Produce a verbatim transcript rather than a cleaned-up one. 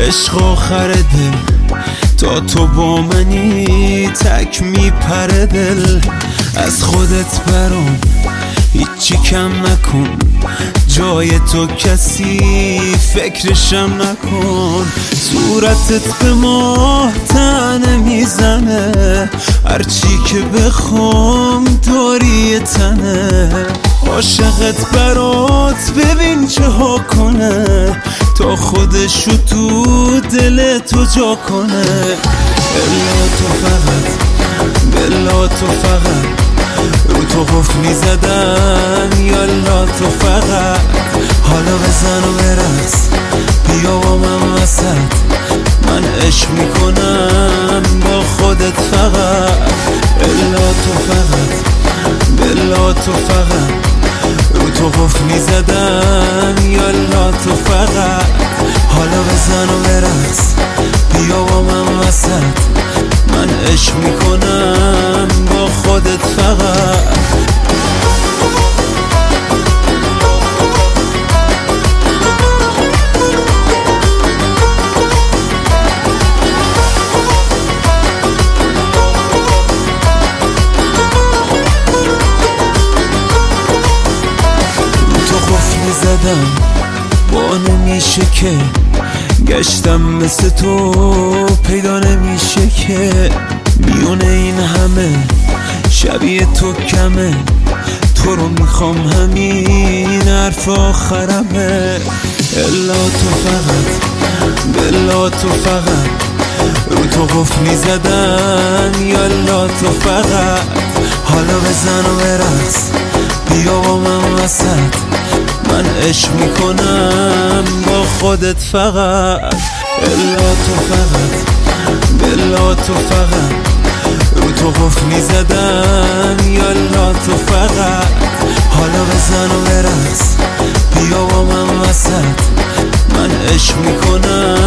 عشق آخر دل تا تو با منی تک میپره دل. از خودت برام هیچی کم نکن، جای تو کسی فکرشم نکن. صورتت به ماه تنه میزنه، هرچی که بخوام داری تنه. عاشقت برات ببین چه ها کنه، تا خودشو تو دل تو جا کنه. الا تو فقط، بلا تو فقط رو تو قفل میزدم. یالا تو فقط حالا بزن و برقص، بیا با من وسط. من عشق میکنم با خودت فقط. الا تو فقط، بلا تو فقط رو تو قفل میزدم. یالا تو فقط حالا بزن و برقص، بیا با من وسط. من عشق میکنم با خودت فقط. زدم با نمیشه که گشتم مثل تو پیدا نمیشه که. میون این همه شبیه تو کمه، تو رو میخوام همین حرف آخرمه. الا تو فقط، بلا تو فقط رو تو قفل میزدم. یالا تو فقط حالا بزن و برقص، بیا با من وسط. من عشق میکنم با خودت فقط. الا تو فقط، بلا تو فقط رو تو قفل میزدم. یالا تو فقط حالا بزن و برقص، بیا با من وسط. من عشق میکنم